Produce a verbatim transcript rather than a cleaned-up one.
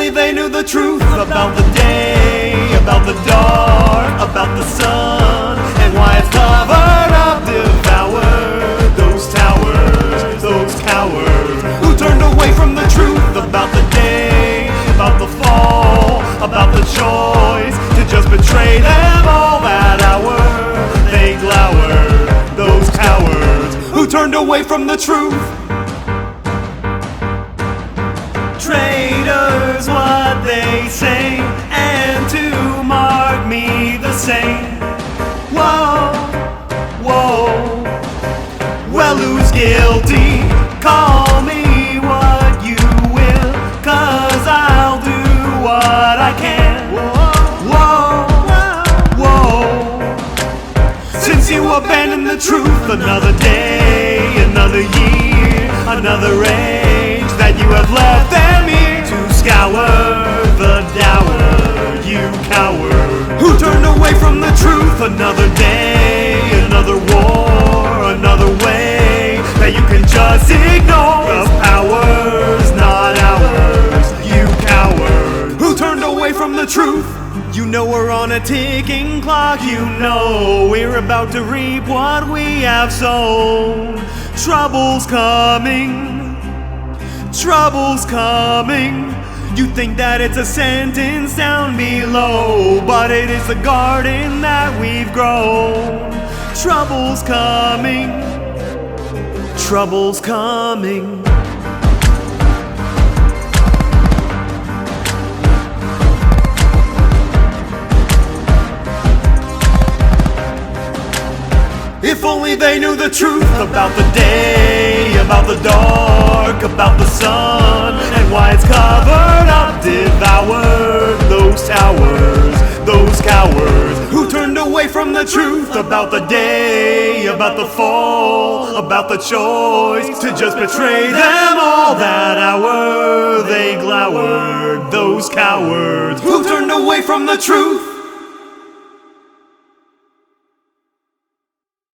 only they knew the truth about the day, about the dark, about the sun, and why it's covered up, devoured. Those towers, those cowards who turned away from the truth about the day, about the fall, about the choice to just betray them all that hour. They glowered, those cowards who turned away from the truth. Traitors, what they say, and to mark me the same. Whoa, whoa, well, who's guilty? Call me what you will, 'cause I'll do what I can. Whoa, whoa, since you abandoned the truth, another day, another year, another age that you have left them here to scour the dower, you coward who turned away from the truth. Another day, another war, another way that you can just ignore. The power's not ours, you coward who turned away from the truth. You know we're on a ticking clock, you know we're about to reap what we have sown. Trouble's coming, trouble's coming. You think that it's a sentence down below, but it is the garden that we've grown. Trouble's coming, trouble's coming. If only they knew the truth about the day, about the dark, about the sun, and why it's covered up, devoured. Those towers, those cowards who turned away from the truth about the day, about the fall, about the choice to just betray them all that hour. They glowered, those cowards who turned away from the truth.